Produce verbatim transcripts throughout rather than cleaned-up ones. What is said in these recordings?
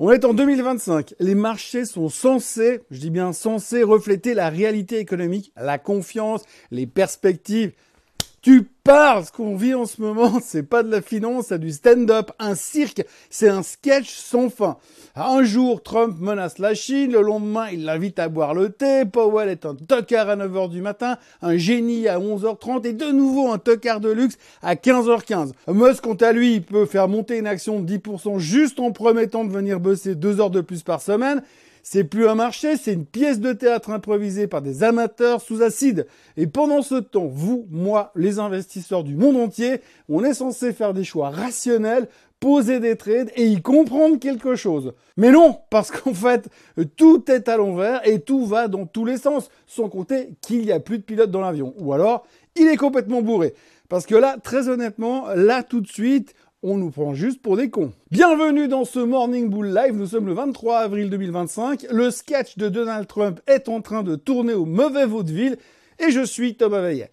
On est en deux mille vingt-cinq. Les marchés sont censés, je dis bien censés, refléter la réalité économique, la confiance, les perspectives. Tu parles, ce qu'on vit en ce moment, c'est pas de la finance, c'est du stand-up, un cirque, c'est un sketch sans fin. Un jour, Trump menace la Chine, le lendemain, il l'invite à boire le thé, Powell est un tocard à neuf heures du matin, un génie à onze heures trente et de nouveau un tocard de luxe à quinze heures quinze. Musk, quant à lui, il peut faire monter une action de dix pour cent juste en promettant de venir bosser deux heures de plus par semaine. C'est plus un marché, c'est une pièce de théâtre improvisée par des amateurs sous acide. Et pendant ce temps, vous, moi, les investisseurs du monde entier, on est censé faire des choix rationnels, poser des trades et y comprendre quelque chose. Mais non, parce qu'en fait, tout est à l'envers et tout va dans tous les sens, sans compter qu'il n'y a plus de pilote dans l'avion. Ou alors, il est complètement bourré. Parce que là, très honnêtement, là tout de suite, on nous prend juste pour des cons. Bienvenue dans ce Morning Bull Live, nous sommes le vingt-trois avril deux mille vingt-cinq, le sketch de Donald Trump est en train de tourner au mauvais vaudeville et je suis Thomas Veillet.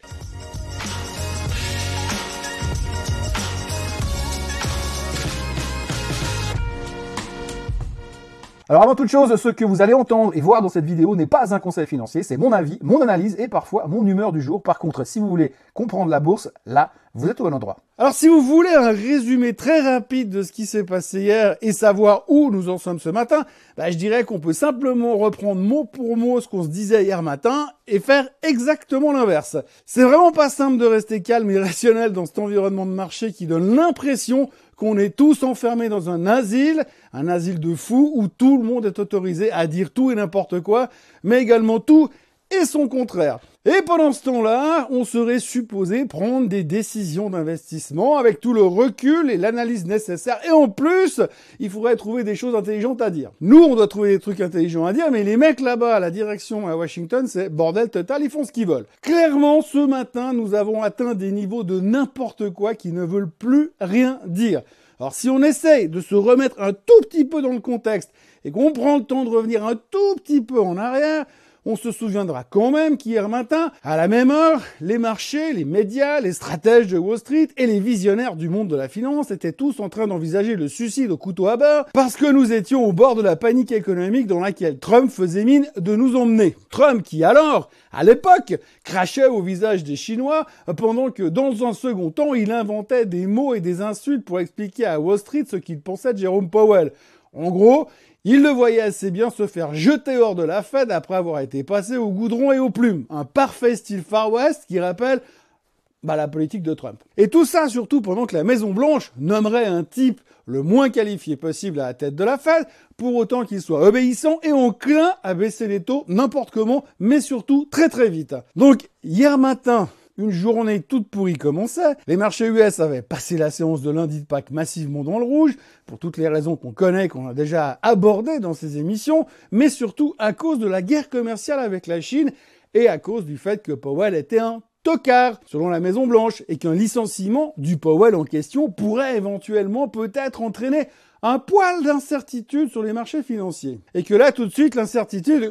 Alors avant toute chose, ce que vous allez entendre et voir dans cette vidéo n'est pas un conseil financier, c'est mon avis, mon analyse et parfois mon humeur du jour. Par contre, si vous voulez comprendre la bourse, là, vous êtes au bon endroit. Alors si vous voulez un résumé très rapide de ce qui s'est passé hier et savoir où nous en sommes ce matin, bah, je dirais qu'on peut simplement reprendre mot pour mot ce qu'on se disait hier matin et faire exactement l'inverse. C'est vraiment pas simple de rester calme et rationnel dans cet environnement de marché qui donne l'impression qu'on est tous enfermés dans un asile, un asile de fous où tout le monde est autorisé à dire tout et n'importe quoi, mais également tout et son contraire. Et pendant ce temps-là, on serait supposé prendre des décisions d'investissement avec tout le recul et l'analyse nécessaire. Et en plus, il faudrait trouver des choses intelligentes à dire. Nous, on doit trouver des trucs intelligents à dire, mais les mecs là-bas, à la direction à Washington, c'est bordel total, ils font ce qu'ils veulent. Clairement, ce matin, nous avons atteint des niveaux de n'importe quoi qui ne veulent plus rien dire. Alors si on essaye de se remettre un tout petit peu dans le contexte et qu'on prend le temps de revenir un tout petit peu en arrière, on se souviendra quand même qu'hier matin, à la même heure, les marchés, les médias, les stratèges de Wall Street et les visionnaires du monde de la finance étaient tous en train d'envisager le suicide au couteau à beurre parce que nous étions au bord de la panique économique dans laquelle Trump faisait mine de nous emmener. Trump qui alors, à l'époque, crachait au visage des Chinois pendant que dans un second temps, il inventait des mots et des insultes pour expliquer à Wall Street ce qu'il pensait de Jérôme Powell. En gros, il le voyait assez bien se faire jeter hors de la Fed après avoir été passé au goudron et aux plumes. Un parfait style Far West qui rappelle bah, la politique de Trump. Et tout ça surtout pendant que la Maison-Blanche nommerait un type le moins qualifié possible à la tête de la Fed, pour autant qu'il soit obéissant et enclin à baisser les taux n'importe comment, mais surtout très très vite. Donc hier matin, une journée toute pourrie commençait. Les marchés U S avaient passé la séance de lundi de Pâques massivement dans le rouge, pour toutes les raisons qu'on connaît, qu'on a déjà abordées dans ces émissions, mais surtout à cause de la guerre commerciale avec la Chine et à cause du fait que Powell était un tocard, selon la Maison-Blanche, et qu'un licenciement du Powell en question pourrait éventuellement peut-être entraîner un poil d'incertitude sur les marchés financiers. Et que là, tout de suite, l'incertitude...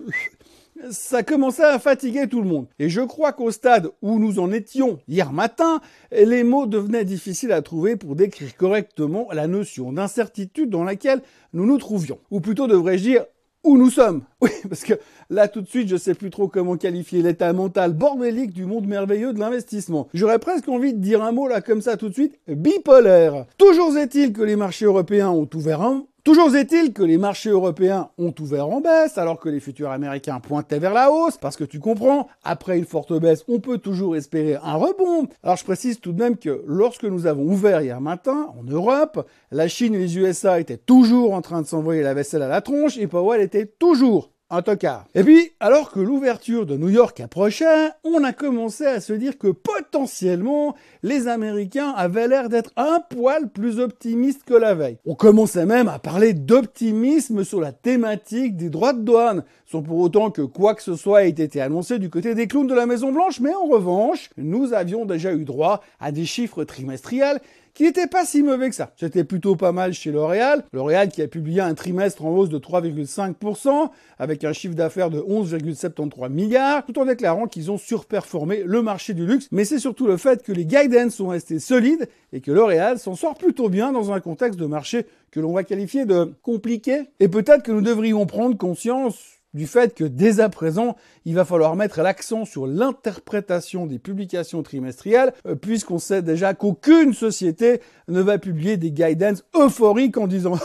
ça commençait à fatiguer tout le monde. Et je crois qu'au stade où nous en étions hier matin, les mots devenaient difficiles à trouver pour décrire correctement la notion d'incertitude dans laquelle nous nous trouvions. Ou plutôt devrais-je dire où nous sommes. Oui, parce que là tout de suite, je sais plus trop comment qualifier l'état mental bordélique du monde merveilleux de l'investissement. J'aurais presque envie de dire un mot là comme ça tout de suite, bipolaire. Toujours est-il que les marchés européens ont ouvert un... Toujours est-il que les marchés européens ont ouvert en baisse alors que les futurs américains pointaient vers la hausse, parce que tu comprends, après une forte baisse, on peut toujours espérer un rebond. Alors je précise tout de même que lorsque nous avons ouvert hier matin, en Europe, la Chine et les U S A étaient toujours en train de s'envoyer la vaisselle à la tronche et Powell était toujours un tocard. Et puis, alors que l'ouverture de New York approchait, on a commencé à se dire que potentiellement, les Américains avaient l'air d'être un poil plus optimistes que la veille. On commençait même à parler d'optimisme sur la thématique des droits de douane, sans pour autant que quoi que ce soit ait été annoncé du côté des clowns de la Maison-Blanche, mais en revanche, nous avions déjà eu droit à des chiffres trimestriels qui n'était pas si mauvais que ça. C'était plutôt pas mal chez L'Oréal. L'Oréal qui a publié un trimestre en hausse de trois virgule cinq pour cent, avec un chiffre d'affaires de onze virgule soixante-treize milliards, tout en déclarant qu'ils ont surperformé le marché du luxe. Mais c'est surtout le fait que les guidance sont restés solides et que L'Oréal s'en sort plutôt bien dans un contexte de marché que l'on va qualifier de compliqué. Et peut-être que nous devrions prendre conscience du fait que dès à présent, il va falloir mettre l'accent sur l'interprétation des publications trimestrielles, euh, puisqu'on sait déjà qu'aucune société ne va publier des guidance euphoriques en disant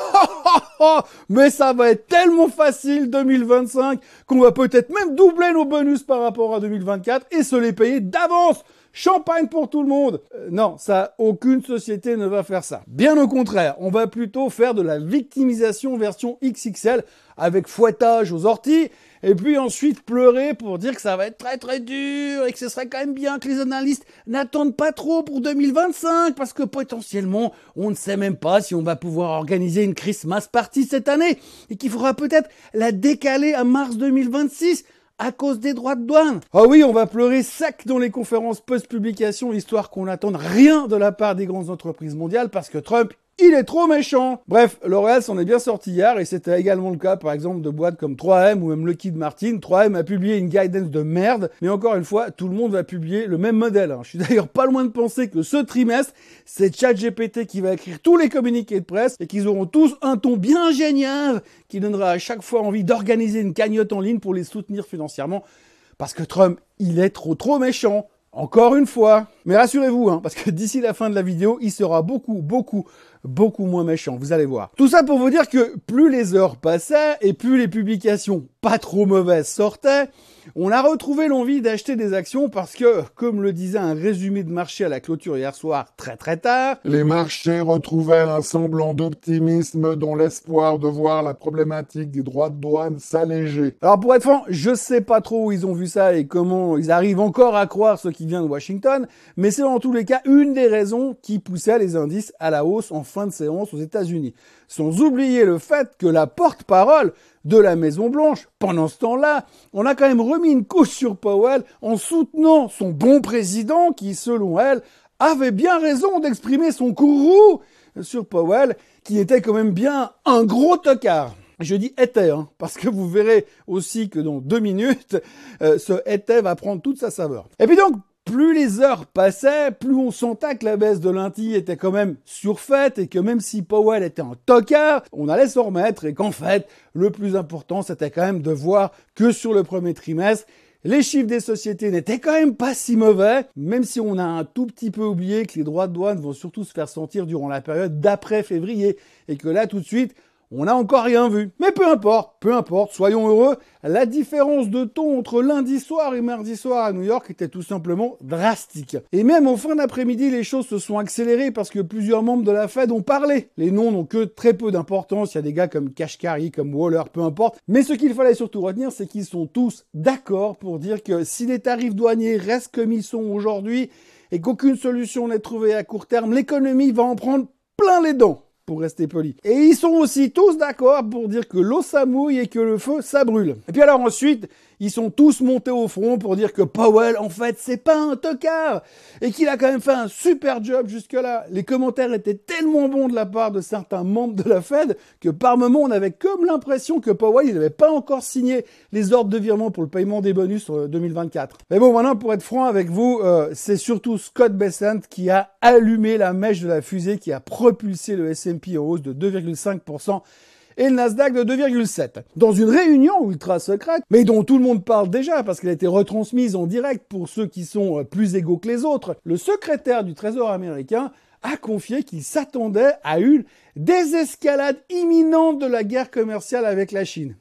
« mais ça va être tellement facile deux mille vingt-cinq qu'on va peut-être même doubler nos bonus par rapport à deux mille vingt-quatre et se les payer d'avance !» Champagne pour tout le monde. Euh, non, ça, aucune société ne va faire ça. Bien au contraire, on va plutôt faire de la victimisation version X X L avec fouettage aux orties et puis ensuite pleurer pour dire que ça va être très très dur et que ce serait quand même bien que les analystes n'attendent pas trop pour deux mille vingt-cinq parce que potentiellement, on ne sait même pas si on va pouvoir organiser une Christmas party cette année et qu'il faudra peut-être la décaler à mars deux mille vingt-six. À cause des droits de douane. Ah oui, on va pleurer sec dans les conférences post-publication, histoire qu'on n'attende rien de la part des grandes entreprises mondiales, parce que Trump, il est trop méchant. Bref, L'Oréal s'en est bien sorti hier, et c'était également le cas, par exemple, de boîtes comme trois M ou même Lockheed Martin. trois M a publié une guidance de merde, mais encore une fois, tout le monde va publier le même modèle. Je suis d'ailleurs pas loin de penser que ce trimestre, c'est ChatGPT qui va écrire tous les communiqués de presse, et qu'ils auront tous un ton bien ingénieur, qui donnera à chaque fois envie d'organiser une cagnotte en ligne pour les soutenir financièrement, parce que Trump, il est trop trop méchant. Encore une fois. Mais rassurez-vous, hein, parce que d'ici la fin de la vidéo, il sera beaucoup, beaucoup, beaucoup moins méchant. Vous allez voir. Tout ça pour vous dire que plus les heures passaient et plus les publications pas trop mauvaises sortaient, on a retrouvé l'envie d'acheter des actions parce que, comme le disait un résumé de marché à la clôture hier soir, très très tard, les marchés retrouvaient un semblant d'optimisme dans l'espoir de voir la problématique des droits de douane s'alléger. Alors pour être franc, je sais pas trop où ils ont vu ça et comment ils arrivent encore à croire ce qui vient de Washington, mais c'est en tous les cas une des raisons qui poussait les indices à la hausse en fin de séance aux États-Unis. Sans oublier le fait que la porte-parole de la Maison-Blanche, pendant ce temps-là, on a quand même remis une couche sur Powell en soutenant son bon président qui, selon elle, avait bien raison d'exprimer son courroux sur Powell, qui était quand même bien un gros tocard. Je dis était, hein, parce que vous verrez aussi que dans deux minutes, euh, ce était va prendre toute sa saveur. Et puis donc, plus les heures passaient, plus on sentait que la baisse de l'I N T I était quand même surfaite et que même si Powell était un tocard, on allait s'en remettre et qu'en fait, le plus important, c'était quand même de voir que sur le premier trimestre, les chiffres des sociétés n'étaient quand même pas si mauvais, même si on a un tout petit peu oublié que les droits de douane vont surtout se faire sentir durant la période d'après février et que là, tout de suite, on n'a encore rien vu. Mais peu importe, peu importe, soyons heureux. La différence de ton entre lundi soir et mardi soir à New York était tout simplement drastique. Et même en fin d'après-midi, les choses se sont accélérées parce que plusieurs membres de la Fed ont parlé. Les noms n'ont que très peu d'importance. Il y a des gars comme Kashkari, comme Waller, peu importe. Mais ce qu'il fallait surtout retenir, c'est qu'ils sont tous d'accord pour dire que si les tarifs douaniers restent comme ils sont aujourd'hui et qu'aucune solution n'est trouvée à court terme, l'économie va en prendre plein les dents. Pour rester poli. Et ils sont aussi tous d'accord pour dire que l'eau ça mouille et que le feu ça brûle. Et puis alors ensuite, ils sont tous montés au front pour dire que Powell, en fait, c'est pas un tocard et qu'il a quand même fait un super job jusque-là. Les commentaires étaient tellement bons de la part de certains membres de la Fed que par moment, on avait comme l'impression que Powell, il n'avait pas encore signé les ordres de virement pour le paiement des bonus sur deux mille vingt-quatre. Mais bon, maintenant, pour être franc avec vous, euh, c'est surtout Scott Bessent qui a allumé la mèche de la fusée, qui a propulsé le S and P en hausse de deux virgule cinq pour cent et le Nasdaq de deux virgule sept. Dans une réunion ultra secrète, mais dont tout le monde parle déjà parce qu'elle a été retransmise en direct pour ceux qui sont plus égaux que les autres, le secrétaire du Trésor américain a confié qu'il s'attendait à une désescalade imminente de la guerre commerciale avec la Chine.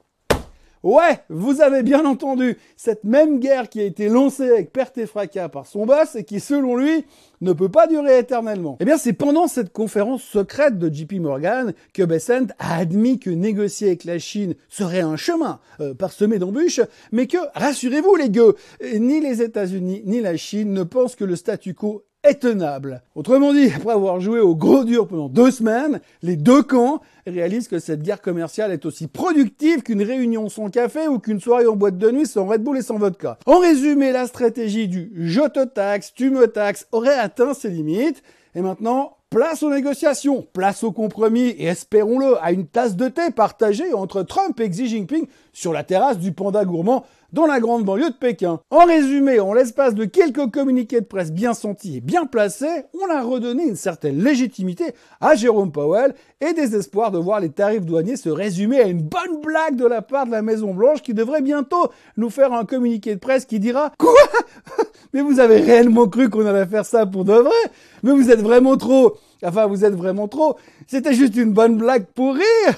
Ouais, vous avez bien entendu, cette même guerre qui a été lancée avec perte et fracas par son boss et qui, selon lui, ne peut pas durer éternellement. Eh bien, c'est pendant cette conférence secrète de J P Morgan que Bessent a admis que négocier avec la Chine serait un chemin euh, parsemé d'embûches, mais que, rassurez-vous les gueux, ni les États-Unis ni la Chine ne pensent que le statu quo est tenable. Autrement dit, après avoir joué au gros dur pendant deux semaines, les deux camps réalisent que cette guerre commerciale est aussi productive qu'une réunion sans café ou qu'une soirée en boîte de nuit sans Red Bull et sans vodka. En résumé, la stratégie du « je te taxe, tu me taxes » aurait atteint ses limites. Et maintenant, place aux négociations, place au compromis et espérons-le à une tasse de thé partagée entre Trump et Xi Jinping sur la terrasse du Panda Gourmand dans la grande banlieue de Pékin. En résumé, en l'espace de quelques communiqués de presse bien sentis et bien placés, on a redonné une certaine légitimité à Jérôme Powell et des espoirs de voir les tarifs douaniers se résumer à une bonne blague de la part de la Maison-Blanche qui devrait bientôt nous faire un communiqué de presse qui dira « Quoi ? Mais vous avez réellement cru qu'on allait faire ça pour de vrai ? Mais vous êtes vraiment trop... » Enfin, vous êtes vraiment trop. C'était juste une bonne blague pour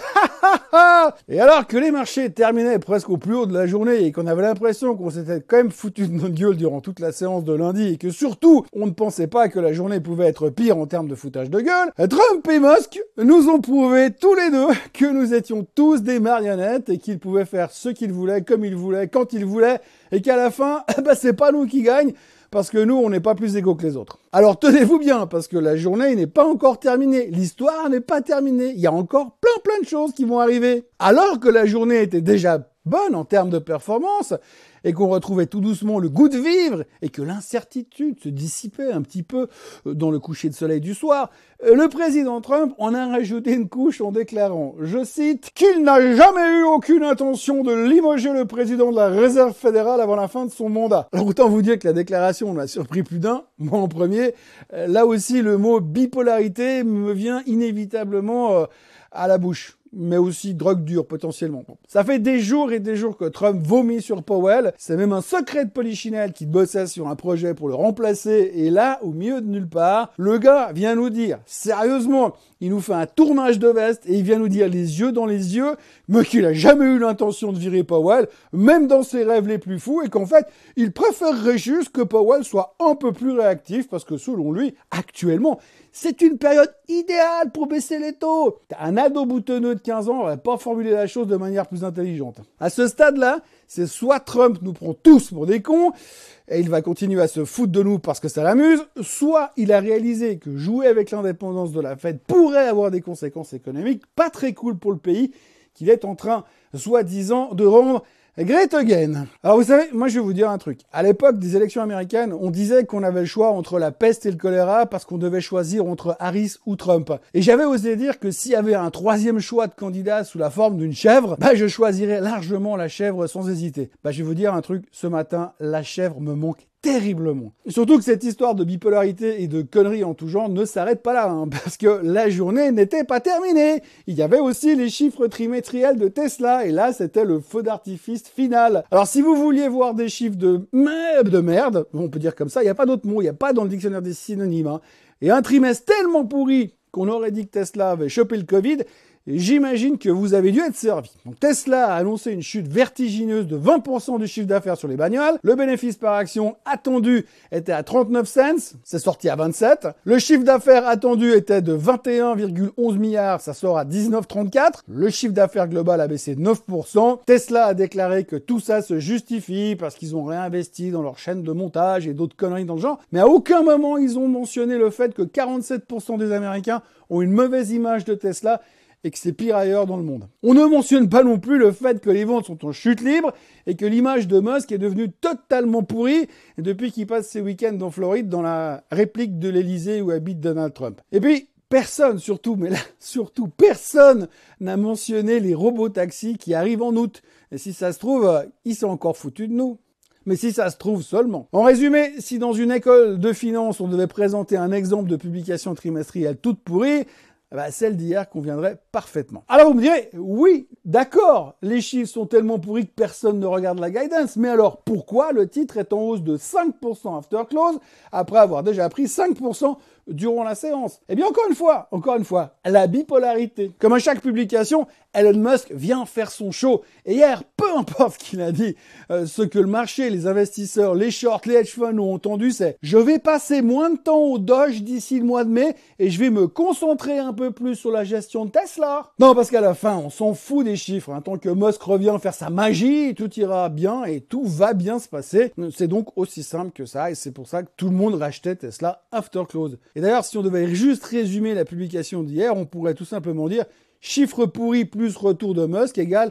rire. Et alors que les marchés terminaient presque au plus haut de la journée et qu'on avait l'impression qu'on s'était quand même foutu de notre gueule durant toute la séance de lundi et que surtout, on ne pensait pas que la journée pouvait être pire en termes de foutage de gueule, Trump et Musk nous ont prouvé tous les deux que nous étions tous des marionnettes et qu'ils pouvaient faire ce qu'ils voulaient, comme ils voulaient, quand ils voulaient et qu'à la fin, bah, c'est pas nous qui gagnent. Parce que nous, on n'est pas plus égaux que les autres. Alors tenez-vous bien, parce que la journée n'est pas encore terminée. L'histoire n'est pas terminée. Il y a encore plein plein de choses qui vont arriver. Alors que la journée était déjà bonne en termes de performance, et qu'on retrouvait tout doucement le goût de vivre, et que l'incertitude se dissipait un petit peu dans le coucher de soleil du soir, le président Trump en a rajouté une couche en déclarant, je cite, qu'il n'a jamais eu aucune intention de limoger le président de la Réserve fédérale avant la fin de son mandat. Alors autant vous dire que la déclaration m'a surpris plus d'un, moi en premier. Là aussi, le mot bipolarité me vient inévitablement à la bouche. Mais aussi drogue dure potentiellement. Ça fait des jours et des jours que Trump vomit sur Powell. C'est même un secret de polichinelle qui bossait sur un projet pour le remplacer. Et là, au milieu de nulle part, le gars vient nous dire, sérieusement, il nous fait un tournage de veste et il vient nous dire les yeux dans les yeux, mais qu'il a jamais eu l'intention de virer Powell, même dans ses rêves les plus fous, et qu'en fait, il préférerait juste que Powell soit un peu plus réactif parce que selon lui, actuellement, c'est une période idéale pour baisser les taux. Un ado boutonneux de quinze ans n'aurait pas formulé la chose de manière plus intelligente. À ce stade-là, c'est soit Trump nous prend tous pour des cons, et il va continuer à se foutre de nous parce que ça l'amuse, soit il a réalisé que jouer avec l'indépendance de la Fed pourrait avoir des conséquences économiques pas très cool pour le pays, qu'il est en train, soi-disant, de rendre Great again. Alors vous savez, moi je vais vous dire un truc. À l'époque des élections américaines, on disait qu'on avait le choix entre la peste et le choléra parce qu'on devait choisir entre Harris ou Trump. Et j'avais osé dire que s'il y avait un troisième choix de candidat sous la forme d'une chèvre, bah je choisirais largement la chèvre sans hésiter. Bah je vais vous dire un truc, ce matin, la chèvre me manque terriblement. Surtout que cette histoire de bipolarité et de conneries en tout genre ne s'arrête pas là, hein, parce que la journée n'était pas terminée. Il y avait aussi les chiffres trimestriels de Tesla, et là, c'était le feu d'artifice final. Alors, si vous vouliez voir des chiffres de merde, de merde, on peut dire comme ça, il n'y a pas d'autre mot, il n'y a pas dans le dictionnaire des synonymes, hein, et un trimestre tellement pourri qu'on aurait dit que Tesla avait chopé le Covid, et j'imagine que vous avez dû être servi. Donc Tesla a annoncé une chute vertigineuse de vingt pour cent du chiffre d'affaires sur les bagnoles. Le bénéfice par action attendu était à trente-neuf cents, c'est sorti à vingt-sept. Le chiffre d'affaires attendu était de vingt et un virgule onze milliards, ça sort à dix-neuf virgule trente-quatre. Le chiffre d'affaires global a baissé de neuf pour cent. Tesla a déclaré que tout ça se justifie parce qu'ils ont réinvesti dans leur chaîne de montage et d'autres conneries dans le genre. Mais à aucun moment ils ont mentionné le fait que quarante-sept pour cent des Américains ont une mauvaise image de Tesla et que c'est pire ailleurs dans le monde. On ne mentionne pas non plus le fait que les ventes sont en chute libre et que l'image de Musk est devenue totalement pourrie depuis qu'il passe ses week-ends en Floride dans la réplique de l'Elysée où habite Donald Trump. Et puis, personne surtout, mais là, surtout personne n'a mentionné les robots-taxis qui arrivent en août. Et si ça se trouve, ils sont encore foutus de nous. Mais si ça se trouve seulement. En résumé, si dans une école de finance, on devait présenter un exemple de publication trimestrielle toute pourrie, bah, celle d'hier conviendrait parfaitement. Alors vous me direz, oui, d'accord, les chiffres sont tellement pourris que personne ne regarde la guidance, mais alors pourquoi le titre est en hausse de cinq pour cent after close après avoir déjà pris cinq pour cent durant la séance? Eh bien encore une fois, encore une fois, la bipolarité. Comme à chaque publication, Elon Musk vient faire son show. Et hier, peu importe ce qu'il a dit, euh, ce que le marché, les investisseurs, les shorts, les hedge funds ont entendu, c'est « Je vais passer moins de temps au Doge d'ici le mois de mai et je vais me concentrer un peu plus sur la gestion de Tesla. » Non, parce qu'à la fin, on s'en fout des chiffres. Hein. Tant que Musk revient faire sa magie, tout ira bien et tout va bien se passer. C'est donc aussi simple que ça et c'est pour ça que tout le monde rachetait Tesla after close. Et d'ailleurs, si on devait juste résumer la publication d'hier, on pourrait tout simplement dire « Chiffre pourri plus retour de Musk égale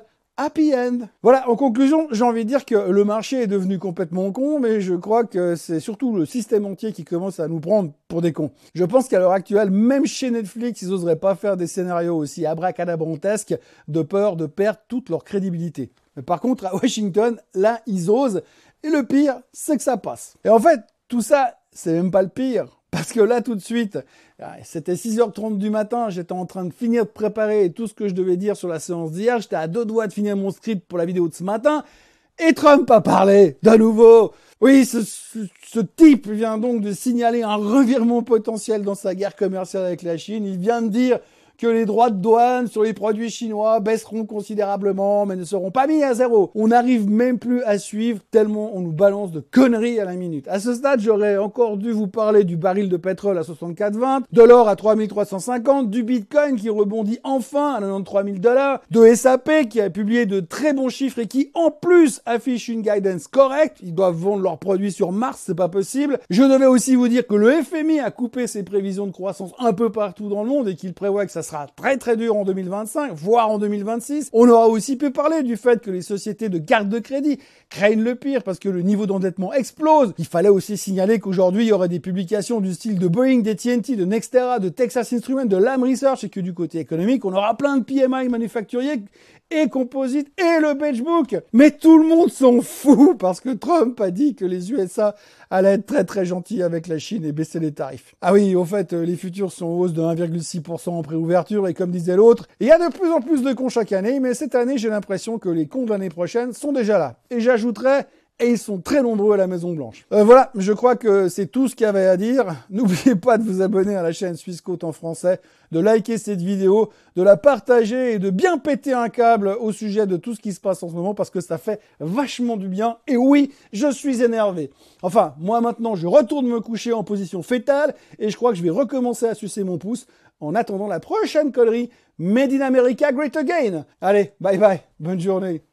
happy end. Voilà, en conclusion, j'ai envie de dire que le marché est devenu complètement con, mais je crois que c'est surtout le système entier qui commence à nous prendre pour des cons. Je pense qu'à l'heure actuelle, même chez Netflix, ils n'oseraient pas faire des scénarios aussi abracadabrantesques de peur de perdre toute leur crédibilité. Mais par contre, à Washington, là, ils osent, et le pire, c'est que ça passe. Et en fait, tout ça, c'est même pas le pire. Parce que là, tout de suite, c'était six heures trente du matin, j'étais en train de finir de préparer tout ce que je devais dire sur la séance d'hier, j'étais à deux doigts de finir mon script pour la vidéo de ce matin, et Trump a parlé, de nouveau. Oui, ce, ce, ce type vient donc de signaler un revirement potentiel dans sa guerre commerciale avec la Chine. Il vient de dire que les droits de douane sur les produits chinois baisseront considérablement, mais ne seront pas mis à zéro. On n'arrive même plus à suivre tellement on nous balance de conneries à la minute. À ce stade, j'aurais encore dû vous parler du baril de pétrole à soixante-quatre vingt, de l'or à trois mille trois cent cinquante, du bitcoin qui rebondit enfin à quatre-vingt-treize mille dollars, de S A P qui a publié de très bons chiffres et qui en plus affiche une guidance correcte. Ils doivent vendre leurs produits sur Mars, c'est pas possible. Je devais aussi vous dire que le F M I a coupé ses prévisions de croissance un peu partout dans le monde et qu'il prévoit que ça sera très très dur en deux mille vingt-cinq, voire en deux mille vingt-six. On aura aussi pu parler du fait que les sociétés de carte de crédit craignent le pire parce que le niveau d'endettement explose. Il fallait aussi signaler qu'aujourd'hui, il y aurait des publications du style de Boeing, d'A T and T, de Nextera, de Texas Instruments, de Lam Research et que du côté économique, on aura plein de P M I manufacturiers et composite et le benchbook. Mais tout le monde s'en fout parce que Trump a dit que les U S A allaient être très très gentils avec la Chine et baisser les tarifs. Ah oui, au fait, les futurs sont en hausse de un virgule six pour cent en préouverture et comme disait l'autre, il y a de plus en plus de cons chaque année, mais cette année, j'ai l'impression que les cons de l'année prochaine sont déjà là. Et j'ajouterais, et ils sont très nombreux à la Maison Blanche. Euh, voilà, je crois que c'est tout ce qu'il y avait à dire. N'oubliez pas de vous abonner à la chaîne Swissquote en français, de liker cette vidéo, de la partager et de bien péter un câble au sujet de tout ce qui se passe en ce moment parce que ça fait vachement du bien. Et oui, je suis énervé. Enfin, moi maintenant, je retourne me coucher en position fétale et je crois que je vais recommencer à sucer mon pouce en attendant la prochaine connerie Made in America Great Again. Allez, bye bye, bonne journée.